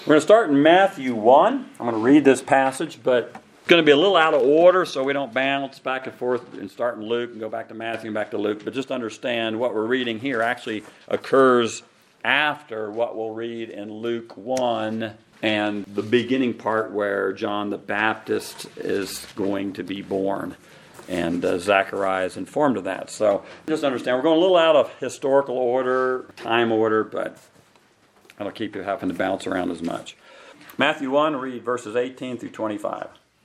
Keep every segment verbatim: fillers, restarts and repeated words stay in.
We're going to start in Matthew one. I'm going to read this passage, but it's going to be a little out of order so we don't bounce back and forth and start in Luke and go back to Matthew and back to Luke. But just understand what we're reading here actually occurs after what we'll read in Luke one and the beginning part where John the Baptist is going to be born. And uh, Zechariah is informed of that. So just understand, we're going a little out of historical order, time order, but that'll keep you having to bounce around as much. Matthew one, read verses eighteen through twenty-five.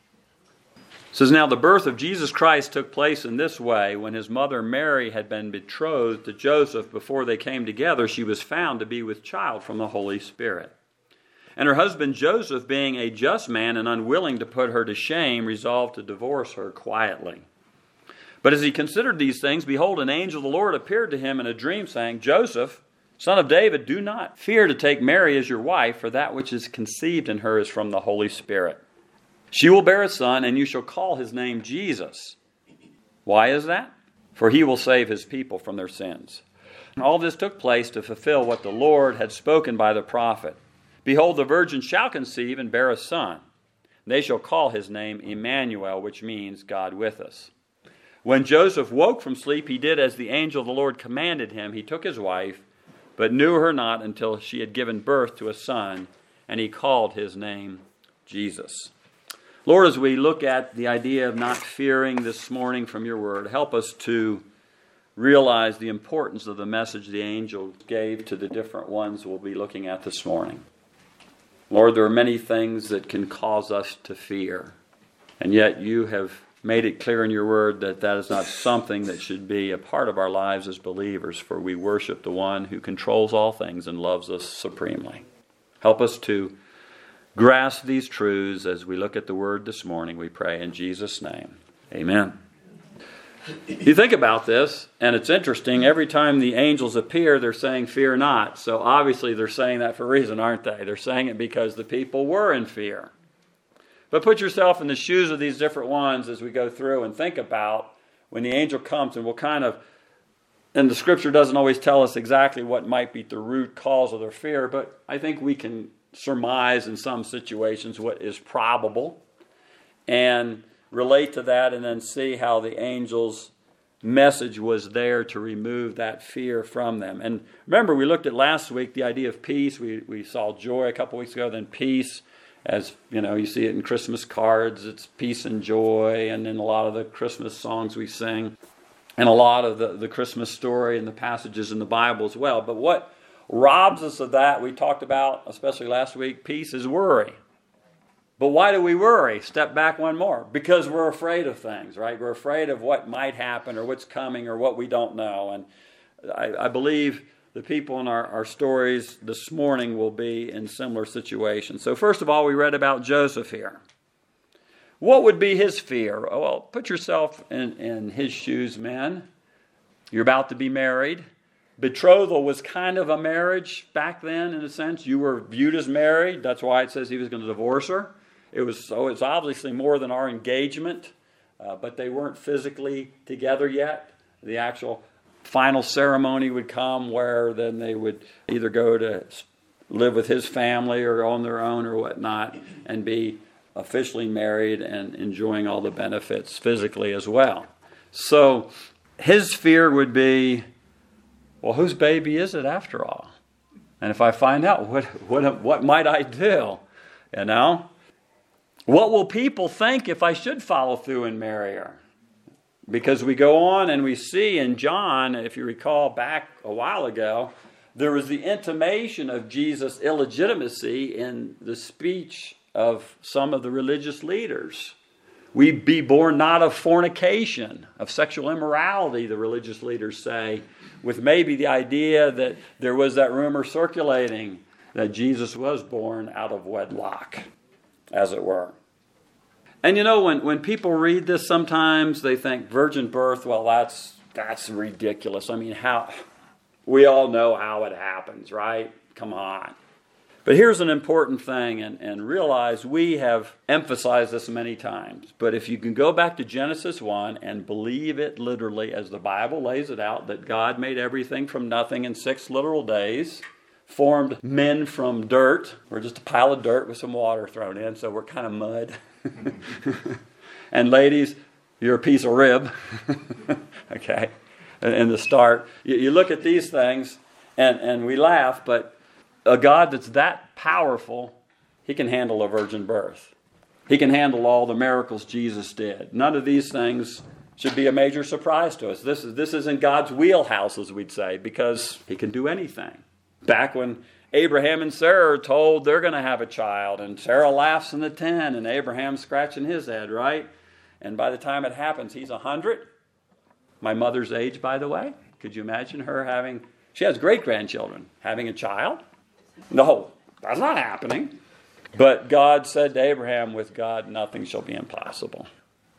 It says, "Now the birth of Jesus Christ took place in this way. When his mother Mary had been betrothed to Joseph, before they came together, she was found to be with child from the Holy Spirit. And her husband Joseph, being a just man and unwilling to put her to shame, resolved to divorce her quietly. But as he considered these things, behold, an angel of the Lord appeared to him in a dream, saying, Joseph, son of David, do not fear to take Mary as your wife, for that which is conceived in her is from the Holy Spirit. She will bear a son, and you shall call his name Jesus. Why is that? For he will save his people from their sins. And all this took place to fulfill what the Lord had spoken by the prophet. Behold, the virgin shall conceive and bear a son. They shall call his name Emmanuel, which means God with us. When Joseph woke from sleep, he did as the angel of the Lord commanded him. He took his wife, but knew her not until she had given birth to a son, and he called his name Jesus." Lord, as we look at the idea of not fearing this morning from your word, help us to realize the importance of the message the angel gave to the different ones we'll be looking at this morning. Lord, there are many things that can cause us to fear, and yet you have made it clear in your word that that is not something that should be a part of our lives as believers, for we worship the one who controls all things and loves us supremely. Help us to grasp these truths as we look at the word this morning, we pray in Jesus' name. Amen. You think about this, and it's interesting, every time the angels appear, they're saying, fear not. So obviously they're saying that for a reason, aren't they? They're saying it because the people were in fear. But put yourself in the shoes of these different ones as we go through and think about when the angel comes, and we'll kind of, and the scripture doesn't always tell us exactly what might be the root cause of their fear, but I think we can surmise in some situations what is probable and relate to that, and then see how the angel's message was there to remove that fear from them. And remember, we looked at last week the idea of peace. We we saw joy a couple weeks ago, then peace. As you know, you see it in Christmas cards. It's peace and joy, and in a lot of the Christmas songs we sing, and a lot of the, the Christmas story and the passages in the Bible as well. But what robs us of that, we talked about, especially last week, peace is worry. But why do we worry? Step back one more. Because we're afraid of things, right? We're afraid of what might happen or what's coming or what we don't know. And I, I believe the people in our, our stories this morning will be in similar situations. So first of all, we read about Joseph here. What would be his fear? Well, put yourself in, in his shoes, men. You're about to be married. Betrothal was kind of a marriage back then, in a sense. You were viewed as married. That's why it says he was going to divorce her. It was so it's obviously more than our engagement, uh, but they weren't physically together yet. The actual final ceremony would come where then they would either go to live with his family or on their own or whatnot and be officially married and enjoying all the benefits physically as well. So his fear would be, well, whose baby is it after all? And if I find out, what what what might I do? You know? What will people think if I should follow through and marry her? Because we go on and we see in John, if you recall back a while ago, there was the intimation of Jesus' illegitimacy in the speech of some of the religious leaders. We be born not of fornication, of sexual immorality, the religious leaders say, with maybe the idea that there was that rumor circulating that Jesus was born out of wedlock, as it were. And you know, when, when people read this, sometimes they think virgin birth, well, that's that's ridiculous. I mean, how we all know how it happens, right? Come on. But here's an important thing, and, and realize we have emphasized this many times. But if you can go back to Genesis one and believe it literally as the Bible lays it out, that God made everything from nothing in six literal days, formed men from dirt. We're just a pile of dirt with some water thrown in, so we're kind of mud. And ladies, you're a piece of rib. Okay? In the start. You, you look at these things, and, and we laugh, but a God that's that powerful, he can handle a virgin birth. He can handle all the miracles Jesus did. None of these things should be a major surprise to us. This is this isn't God's wheelhouse, as we'd say, because he can do anything. Back when Abraham and Sarah are told they're going to have a child, and Sarah laughs in the tent, and Abraham's scratching his head, right? And by the time it happens, he's one hundred. My mother's age, by the way. Could you imagine her having... She has great-grandchildren. Having a child? No, that's not happening. But God said to Abraham, with God, nothing shall be impossible.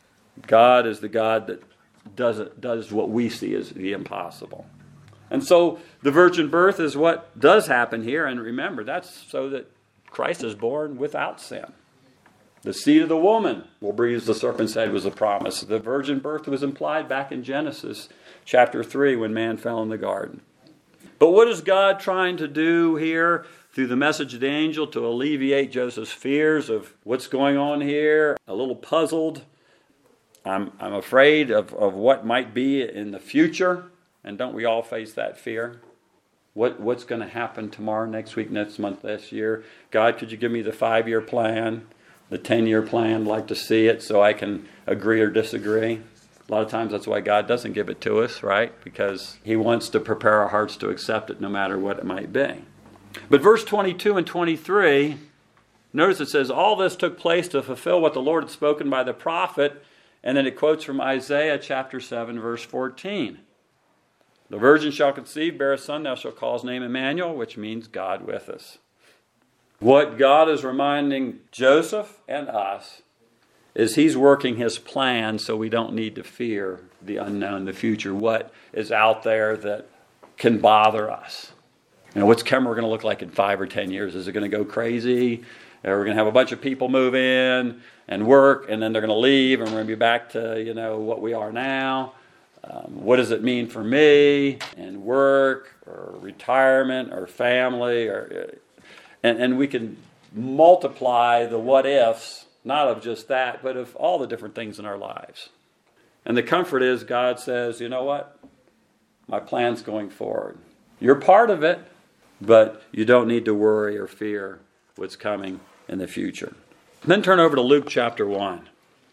God is the God that does it, does what we see as the impossible. And so the virgin birth is what does happen here. And remember, that's so that Christ is born without sin. The seed of the woman will bruise the serpent's head was a promise. The virgin birth was implied back in Genesis chapter three when man fell in the garden. But what is God trying to do here through the message of the angel to alleviate Joseph's fears of what's going on here? A little puzzled. I'm, I'm afraid of, of what might be in the future. And don't we all face that fear? What What's going to happen tomorrow, next week, next month, this year? God, could you give me the five-year plan, the ten-year plan? I'd like to see it so I can agree or disagree. A lot of times that's why God doesn't give it to us, right? Because he wants to prepare our hearts to accept it no matter what it might be. But verse twenty-two and twenty-three, notice it says, all this took place to fulfill what the Lord had spoken by the prophet. And then it quotes from Isaiah chapter seven, verse fourteen. The virgin shall conceive, bear a son, thou shalt call his name Emmanuel, which means God with us. What God is reminding Joseph and us is he's working his plan so we don't need to fear the unknown, the future, what is out there that can bother us. You know, what's Kemmerer going to look like in five or ten years? Is it going to go crazy? Are we going to have a bunch of people move in and work, and then they're going to leave, and we're going to be back to, you know, what we are now? Um, what does it mean for me and work or retirement or family? Or and, and we can multiply the what-ifs, not of just that, but of all the different things in our lives. And the comfort is God says, you know what? My plan's going forward. You're part of it, but you don't need to worry or fear what's coming in the future. And then turn over to Luke chapter one.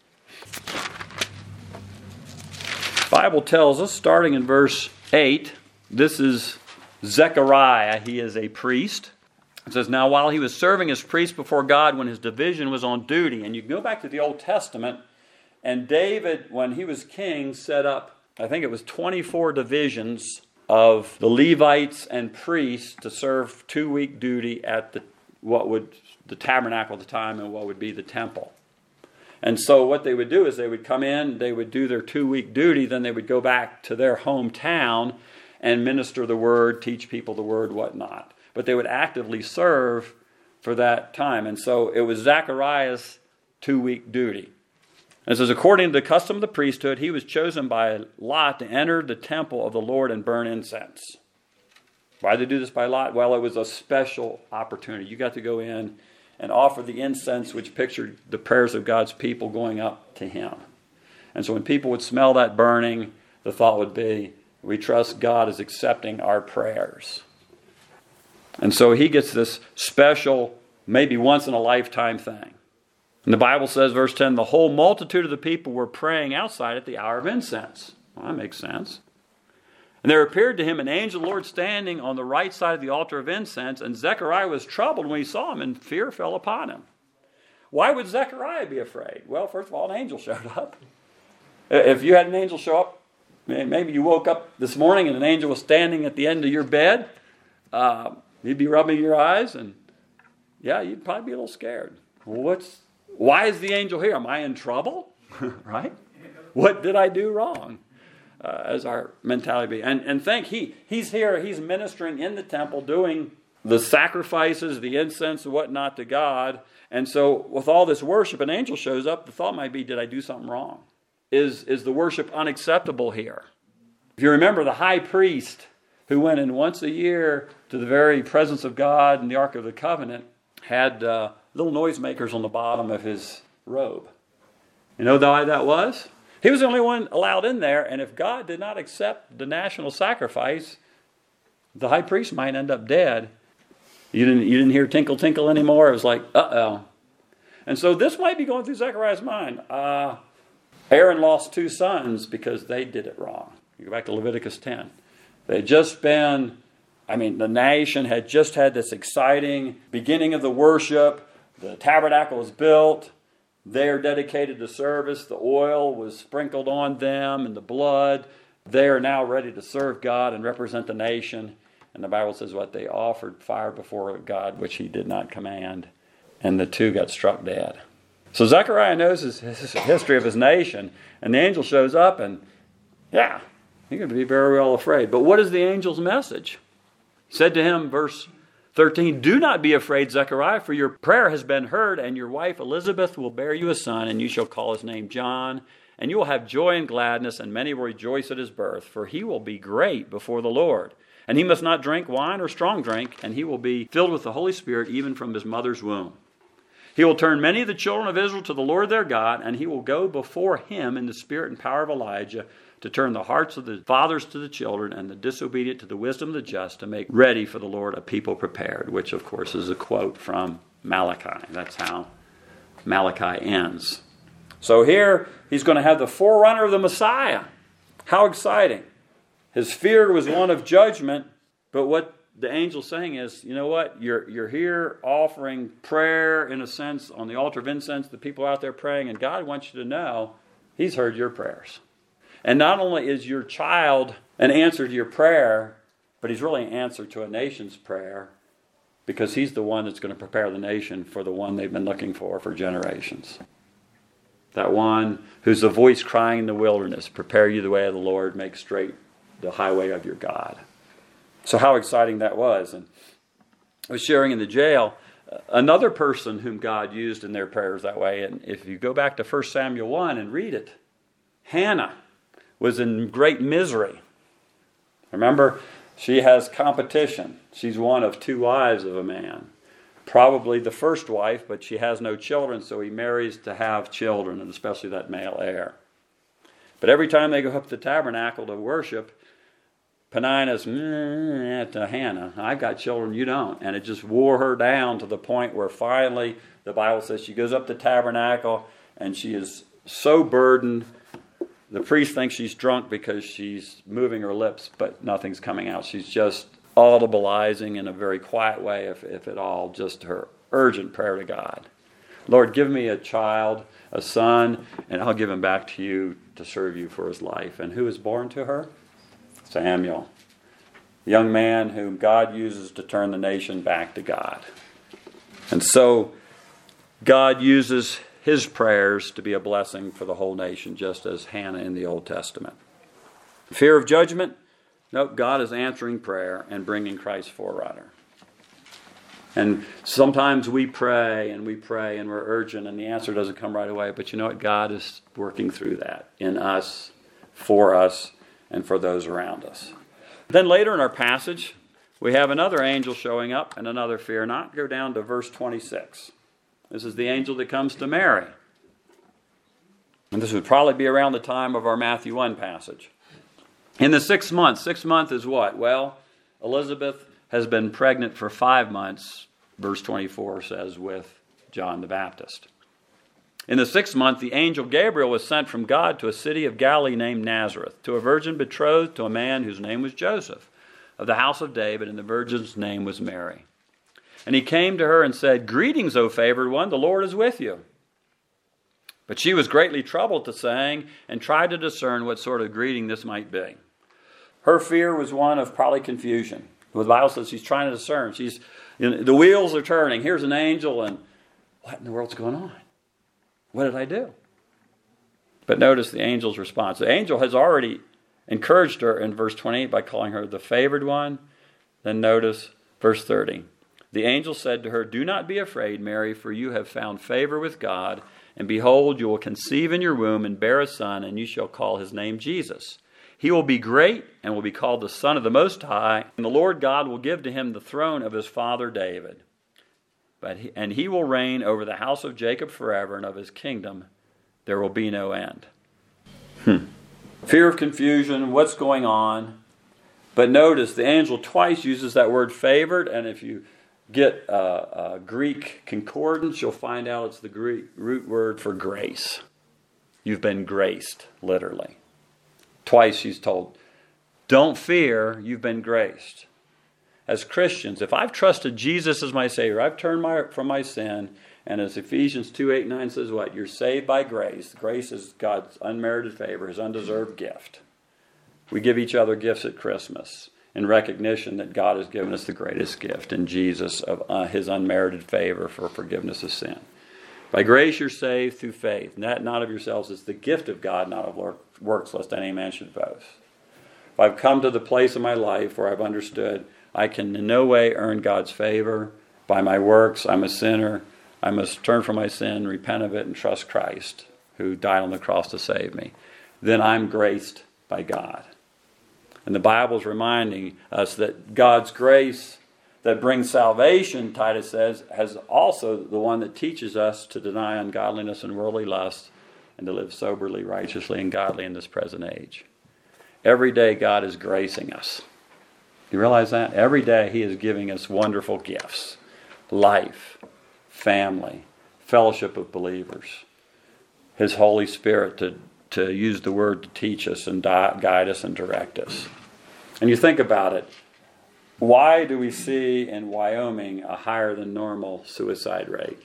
The Bible tells us, starting in verse eight, this is Zechariah. He is a priest. It says, now while he was serving as priest before God when his division was on duty, and you can go back to the Old Testament, and David, when he was king, set up, I think it was twenty-four divisions of the Levites and priests to serve two-week duty at the what would the tabernacle at the time and what would be the temple. And so what they would do is they would come in, they would do their two-week duty, then they would go back to their hometown and minister the word, teach people the word, whatnot. But they would actively serve for that time. And so it was Zechariah's two-week duty. And it says, according to the custom of the priesthood, he was chosen by Lot to enter the temple of the Lord and burn incense. Why did they do this by Lot? Well, it was a special opportunity. You got to go in and offer the incense, which pictured the prayers of God's people going up to him. And so when people would smell that burning, the thought would be, we trust God is accepting our prayers. And so he gets this special, maybe once in a lifetime thing. And the Bible says, verse ten, the whole multitude of the people were praying outside at the hour of incense. Well, that makes sense. And there appeared to him an angel of the Lord standing on the right side of the altar of incense, and Zechariah was troubled when he saw him, and fear fell upon him. Why would Zechariah be afraid? Well, first of all, an angel showed up. If you had an angel show up, maybe you woke up this morning and an angel was standing at the end of your bed, uh, you'd be rubbing your eyes, and yeah, you'd probably be a little scared. Well, what's, why is the angel here? Am I in trouble? Right? What did I do wrong? Uh, as our mentality be. And, and think, he, he's here, he's ministering in the temple, doing the sacrifices, the incense, and whatnot to God. And so with all this worship, an angel shows up, the thought might be, did I do something wrong? Is, is the worship unacceptable here? If you remember, the high priest who went in once a year to the very presence of God in the Ark of the Covenant, had uh, little noisemakers on the bottom of his robe. You know why that was? He was the only one allowed in there, and if God did not accept the national sacrifice, the high priest might end up dead. You didn't, you didn't hear tinkle tinkle anymore. It was like, uh-oh. And so this might be going through Zechariah's mind. Uh, Aaron lost two sons because they did it wrong. You go back to Leviticus ten. They had just been, I mean, the nation had just had this exciting beginning of the worship. The tabernacle was built. They are dedicated to service. The oil was sprinkled on them and the blood. They are now ready to serve God and represent the nation. And the Bible says what? They offered fire before God, which he did not command. And the two got struck dead. So Zechariah knows his, his history of his nation. And the angel shows up and, yeah, he's going to be very well afraid. But what is the angel's message? He said to him, verse thirteen, "Do not be afraid, Zechariah, for your prayer has been heard, and your wife Elizabeth will bear you a son, and you shall call his name John. And you will have joy and gladness, and many will rejoice at his birth, for he will be great before the Lord. And he must not drink wine or strong drink, and he will be filled with the Holy Spirit even from his mother's womb. He will turn many of the children of Israel to the Lord their God, and he will go before him in the spirit and power of Elijah to turn the hearts of the fathers to the children and the disobedient to the wisdom of the just, to make ready for the Lord a people prepared," which, of course, is a quote from Malachi. That's how Malachi ends. So here, he's going to have the forerunner of the Messiah. How exciting. His fear was one of judgment, but what the angel's saying is, you know what? You're, you're here offering prayer, in a sense, on the altar of incense. The people out there praying, and God wants you to know he's heard your prayers. And not only is your child an answer to your prayer, but he's really an answer to a nation's prayer, because he's the one that's going to prepare the nation for the one they've been looking for for generations. That one who's the voice crying in the wilderness, "Prepare you the way of the Lord, make straight the highway of your God." So how exciting that was. And I was sharing in the jail, another person whom God used in their prayers that way, and if you go back to First Samuel one and read it, Hannah was in great misery. Remember, she has competition. She's one of two wives of a man. Probably the first wife, but she has no children, so he marries to have children, and especially that male heir. But every time they go up to the tabernacle to worship, Peninnah's mm, to Hannah, "I've got children, you don't." And it just wore her down to the point where finally, the Bible says she goes up to the tabernacle and she is so burdened. The priest thinks she's drunk because she's moving her lips, but nothing's coming out. She's just audibleizing in a very quiet way, if, if at all, just her urgent prayer to God. "Lord, give me a child, a son, and I'll give him back to you to serve you for his life." And who is born to her? Samuel, a young man whom God uses to turn the nation back to God. And so God uses his prayers to be a blessing for the whole nation, just as Hannah in the Old Testament. Fear of judgment? Nope, God is answering prayer and bringing Christ's forerunner. And sometimes we pray and we pray and we're urgent and the answer doesn't come right away. But you know what? God is working through that in us, for us, and for those around us. Then later in our passage, we have another angel showing up and another fear not. Go down to verse twenty-six. This is the angel that comes to Mary. And this would probably be around the time of our Matthew one passage. In the sixth month, sixth month is what? Well, Elizabeth has been pregnant for five months, verse twenty-four says, with John the Baptist. In the sixth month, the angel Gabriel was sent from God to a city of Galilee named Nazareth, to a virgin betrothed to a man whose name was Joseph, of the house of David, and the virgin's name was Mary. And he came to her and said, "Greetings, O favored one, the Lord is with you." But she was greatly troubled at the saying, and tried to discern what sort of greeting this might be. Her fear was one of probably confusion. The Bible says she's trying to discern. She's, you know, the wheels are turning. Here's an angel, and what in the world's going on? What did I do? But notice the angel's response. The angel has already encouraged her in verse twenty-eight by calling her the favored one. Then notice verse thirty. The angel said to her, "Do not be afraid, Mary, for you have found favor with God. And behold, you will conceive in your womb and bear a son, and you shall call his name Jesus. He will be great and will be called the Son of the Most High, and the Lord God will give to him the throne of his father David. But he, and he will reign over the house of Jacob forever, and of his kingdom there will be no end. Hmm. Fear of confusion, what's going on? But notice the angel twice uses that word favored, and if you get a, a Greek concordance, you'll find out it's the Greek root word for grace. You've been graced, literally. Twice he's told, don't fear, you've been graced. As Christians, if I've trusted Jesus as my Savior, I've turned my, from my sin, and as Ephesians two, eight, nine says what? You're saved by grace. Grace is God's unmerited favor, his undeserved gift. We give each other gifts at Christmas in recognition that God has given us the greatest gift in Jesus of uh, his unmerited favor for forgiveness of sin. By grace you're saved through faith, and that not of yourselves is the gift of God, not of works, lest any man should boast. If I've come to the place in my life where I've understood I can in no way earn God's favor by my works, I'm a sinner, I must turn from my sin, repent of it, and trust Christ, who died on the cross to save me, then I'm graced by God. And the Bible's reminding us that God's grace that brings salvation, Titus says, has also the one that teaches us to deny ungodliness and worldly lust and to live soberly, righteously, and godly in this present age. Every day God is gracing us. You realize that? Every day he is giving us wonderful gifts. Life, family, fellowship of believers, his Holy Spirit to, to use the word to teach us and di- guide us and direct us. And you think about it, why do we see in Wyoming a higher than normal suicide rate?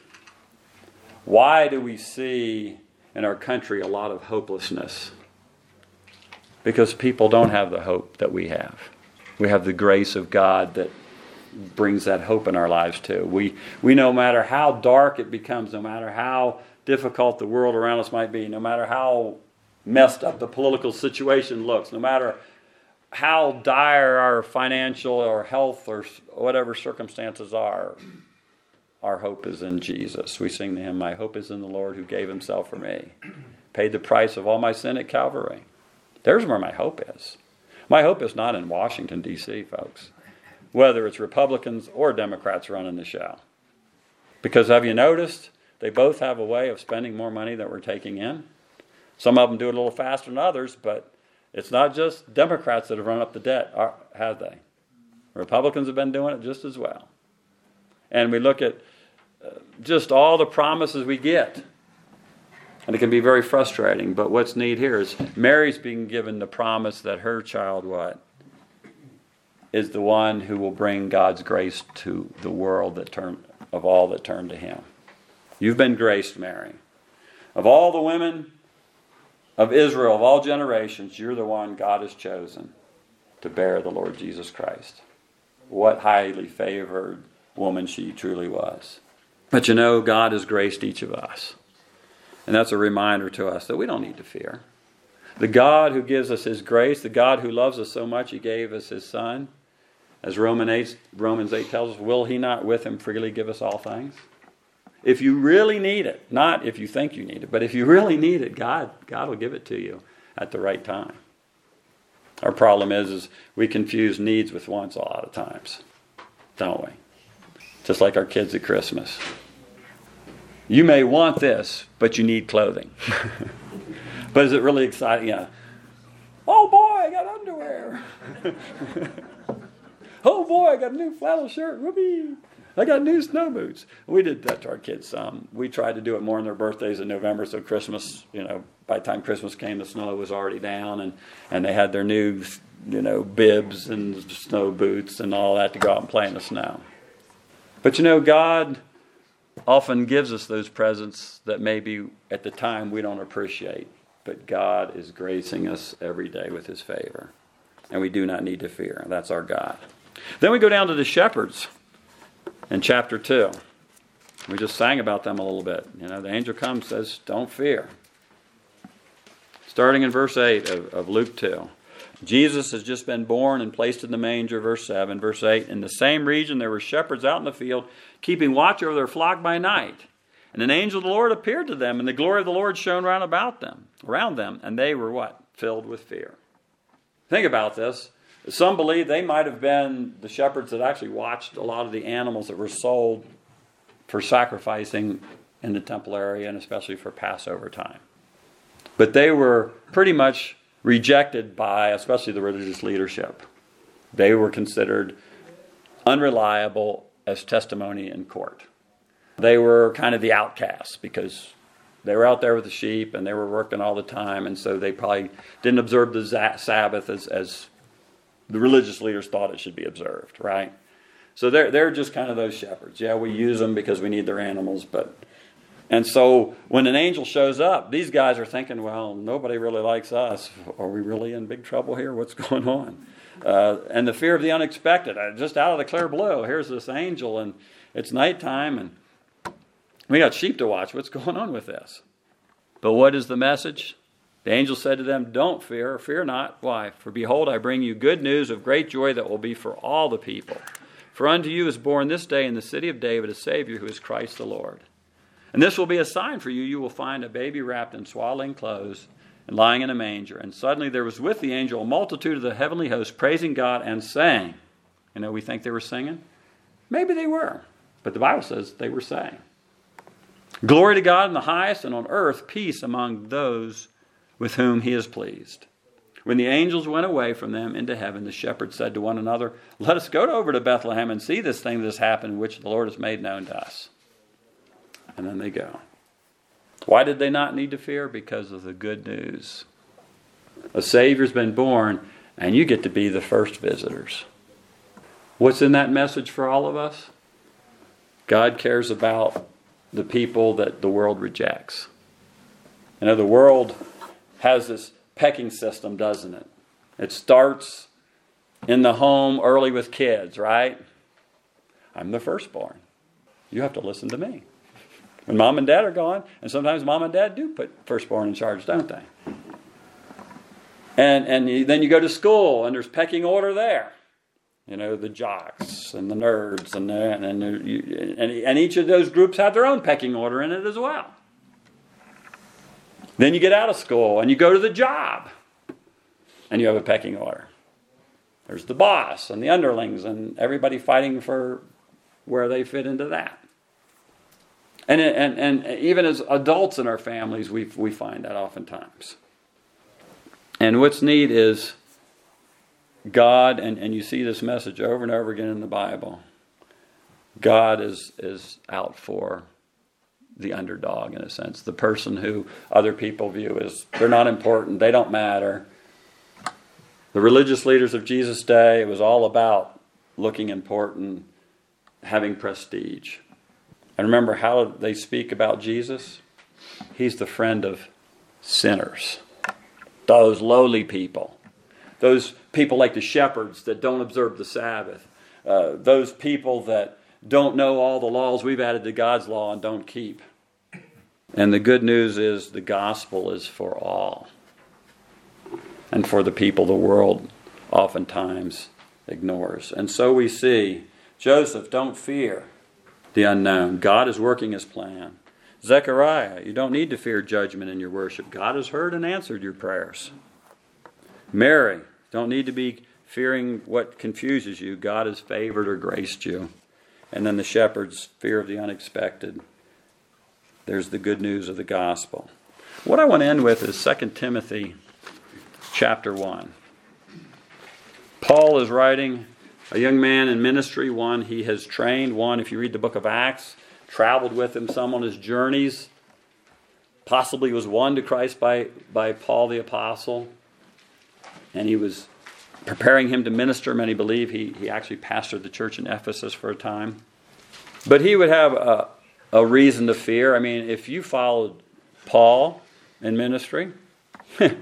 Why do we see in our country a lot of hopelessness? Because people don't have the hope that we have. We have the grace of God that brings that hope in our lives too. We, we no matter how dark it becomes, no matter how difficult the world around us might be, no matter how messed up the political situation looks, no matter how dire our financial or health or whatever circumstances are, our hope is in Jesus. We sing to him, my hope is in the Lord who gave himself for me, paid the price of all my sin at Calvary. There's where my hope is. My hope is not in Washington, D C, folks, whether it's Republicans or Democrats running the show. Because have you noticed, they both have a way of spending more money than we're taking in. Some of them do it a little faster than others, but it's not just Democrats that have run up the debt, have they? Republicans have been doing it just as well. And we look at uh, just all the promises we get. And it can be very frustrating. But what's neat here is Mary's being given the promise that her child, what? Is the one who will bring God's grace to the world that turn, of all that turn to him. You've been graced, Mary. Of all the women of Israel, of all generations, you're the one God has chosen to bear the Lord Jesus Christ. What highly favored woman she truly was. But you know, God has graced each of us. And that's a reminder to us that we don't need to fear. The God who gives us his grace, the God who loves us so much he gave us his Son, as Romans eight, Romans eight tells us, will he not with him freely give us all things? If you really need it, not if you think you need it, but if you really need it, God, God will give it to you at the right time. Our problem is, is we confuse needs with wants a lot of times, don't we? Just like our kids at Christmas. You may want this, but you need clothing. But is it really exciting? Yeah. Oh boy, I got underwear. Oh boy, I got a new flannel shirt. Whoopee. I got new snow boots. We did that to our kids some. We tried to do it more on their birthdays in November, so Christmas, you know, by the time Christmas came, the snow was already down, and, and they had their new, you know, bibs and snow boots and all that to go out and play in the snow. But you know, God often gives us those presents that maybe at the time we don't appreciate. But God is gracing us every day with his favor. And we do not need to fear. That's our God. Then we go down to the shepherds in chapter two. We just sang about them a little bit. You know, the angel comes and says, don't fear. Starting in verse eight of, of Luke two. Jesus has just been born and placed in the manger, verse seven. Verse eight, in the same region there were shepherds out in the field, keeping watch over their flock by night. And an angel of the Lord appeared to them, and the glory of the Lord shone round about them, around them, and they were what? Filled with fear. think about this. Some believe they might have been the shepherds that actually watched a lot of the animals that were sold for sacrificing in the temple area, and especially for Passover time. But they were pretty much rejected by especially the religious leadership. They were considered unreliable as testimony in court. They were kind of the outcasts because they were out there with the sheep and they were working all the time, and so they probably didn't observe the Sabbath as, as the religious leaders thought it should be observed, right? So they're, they're just kind of those shepherds. Yeah, we use them because we need their animals, but... And so when an angel shows up, these guys are thinking, well, nobody really likes us. Are we really in big trouble here? What's going on? Uh, and the fear of the unexpected. Just out of the clear blue, here's this angel, and it's nighttime, and we got sheep to watch. What's going on with this? But what is the message? The angel said to them, don't fear, fear not. Why? For behold, I bring you good news of great joy that will be for all the people. For unto you is born this day in the city of David a Savior who is Christ the Lord. And this will be a sign for you. You will find a baby wrapped in swaddling clothes and lying in a manger. And suddenly there was with the angel a multitude of the heavenly host praising God and saying, you know, we think they were singing. Maybe they were. But the Bible says they were saying, glory to God in the highest, and on earth peace among those with whom he is pleased. When the angels went away from them into heaven, the shepherds said to one another, let us go over to Bethlehem and see this thing that has happened, which the Lord has made known to us. And then they go. Why did they not need to fear? Because of the good news. A Savior's been born, and you get to be the first visitors. What's in that message for all of us? God cares about the people that the world rejects. You know, the world has this pecking system, doesn't it? It starts in the home early with kids, right? I'm the firstborn. You have to listen to me. When mom and dad are gone, and sometimes mom and dad do put firstborn in charge, don't they? And and you, then you go to school, and there's pecking order there. You know, the jocks and the nerds, and the, and, and, you, and and each of those groups have their own pecking order in it as well. Then you get out of school, and you go to the job, and you have a pecking order. There's the boss and the underlings, and everybody fighting for where they fit into that. And, and and even as adults in our families, we we find that oftentimes. And what's neat is God, and, and you see this message over and over again in the Bible, God is is out for the underdog in a sense, the person who other people view as they're not important, they don't matter. The religious leaders of Jesus' day, it was all about looking important, having prestige. And remember how they speak about Jesus? He's the friend of sinners. Those lowly people. Those people like the shepherds that don't observe the Sabbath. Uh, those people that don't know all the laws we've added to God's law and don't keep. And the good news is the gospel is for all. And for the people the world oftentimes ignores. And so we see, Joseph, don't fear the unknown. God is working his plan. Zechariah, you don't need to fear judgment in your worship. God has heard and answered your prayers. Mary, don't need to be fearing what confuses you. God has favored or graced you. And then the shepherds, fear of the unexpected. There's the good news of the gospel. What I want to end with is Second Timothy chapter one. Paul is writing a young man in ministry, one he has trained, one, if you read the book of Acts, traveled with him some on his journeys, possibly was won to Christ by, by Paul the apostle, and he was preparing him to minister. Many believe he, he actually pastored the church in Ephesus for a time. But he would have a, a reason to fear. I mean, if you followed Paul in ministry, you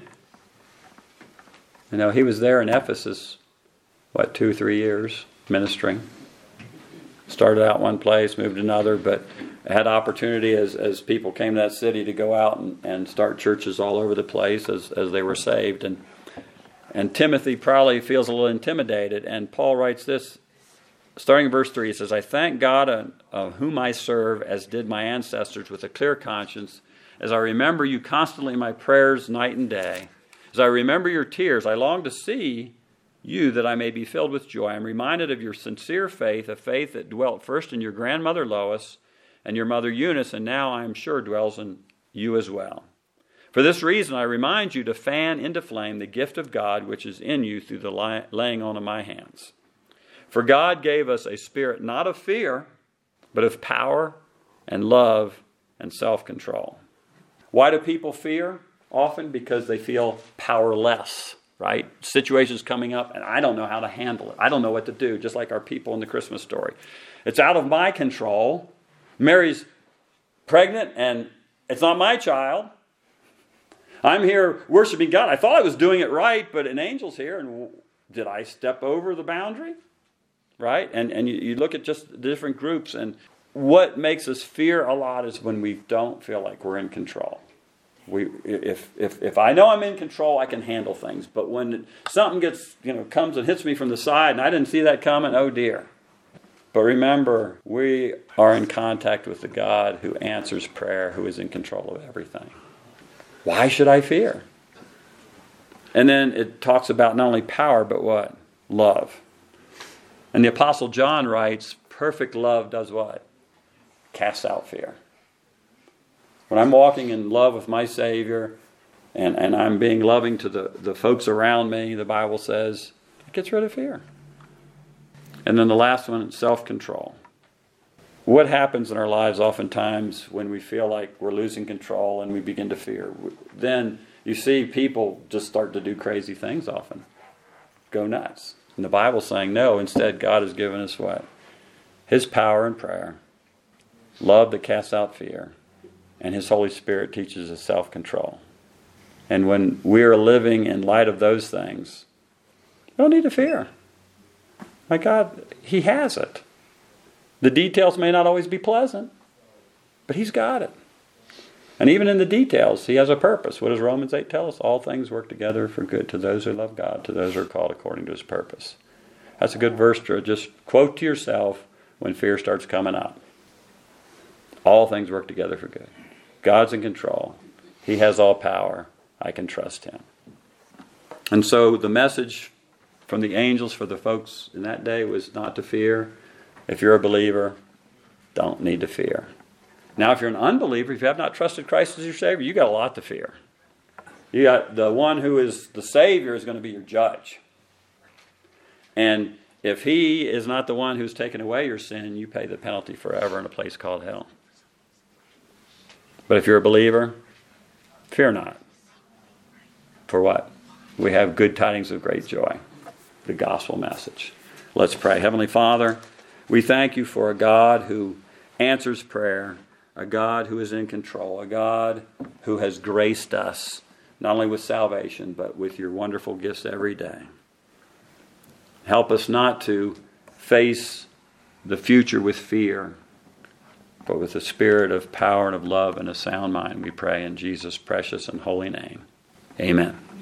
know, he was there in Ephesus, what, two, three years ministering. Started out one place, moved to another, but had opportunity as, as people came to that city to go out and, and start churches all over the place as, as they were saved. And and Timothy probably feels a little intimidated. And Paul writes this, starting in verse three, he says, I thank God of, of whom I serve, as did my ancestors, with a clear conscience, as I remember you constantly in my prayers night and day, As I remember your tears, I long to see you that I may be filled with joy. I'm reminded of your sincere faith, a faith that dwelt first in your grandmother Lois and your mother Eunice, and now I am sure dwells in you as well. For this reason, I remind you to fan into flame the gift of God which is in you through the laying on of my hands. For God gave us a spirit not of fear, but of power and love and self-control. Why do people fear? Often because they feel powerless, right? Situations coming up and I don't know how to handle it. I don't know what to do, just like our people in the Christmas story. It's out of my control. Mary's pregnant and it's not my child. I'm here worshiping God. I thought I was doing it right, but an angel's here, and did I step over the boundary? Right? And and you, you look at just the different groups, and what makes us fear a lot is when we don't feel like we're in control. We if if if I know I'm in control, I can handle things. But when something gets, you know, comes and hits me from the side, and I didn't see that coming, oh dear. But remember, we are in contact with the God who answers prayer, who is in control of everything. Why should I fear? And then it talks about not only power, but what? Love. And the Apostle John writes, perfect love does what? Casts out fear. When I'm walking in love with my Savior, and, and I'm being loving to the, the folks around me, the Bible says, it gets rid of fear. And then the last one, self-control. What happens in our lives oftentimes when we feel like we're losing control and we begin to fear? Then you see people just start to do crazy things often. Go nuts. And the Bible's saying, no, instead God has given us what? His power and prayer, love that casts out fear, and His Holy Spirit teaches us self-control. And when we are living in light of those things, we don't need to fear. My God, He has it. The details may not always be pleasant, but He's got it. And even in the details, He has a purpose. What does Romans eight tell us? All things work together for good to those who love God, to those who are called according to His purpose. That's a good verse to just quote to yourself when fear starts coming up. All things work together for good. God's in control. He has all power. I can trust Him. And so the message from the angels for the folks in that day was not to fear. If you're a believer, don't need to fear. Now, if you're an unbeliever, if you have not trusted Christ as your Savior, you got a lot to fear. You got the one who is the Savior is going to be your judge. And if He is not the one who's taken away your sin, you pay the penalty forever in a place called hell. But if you're a believer, fear not. For what? We have good tidings of great joy. The gospel message. Let's pray. Heavenly Father, we thank You for a God who answers prayer, a God who is in control, a God who has graced us, not only with salvation, but with Your wonderful gifts every day. Help us not to face the future with fear, but with a spirit of power and of love and a sound mind, we pray in Jesus' precious and holy name. Amen.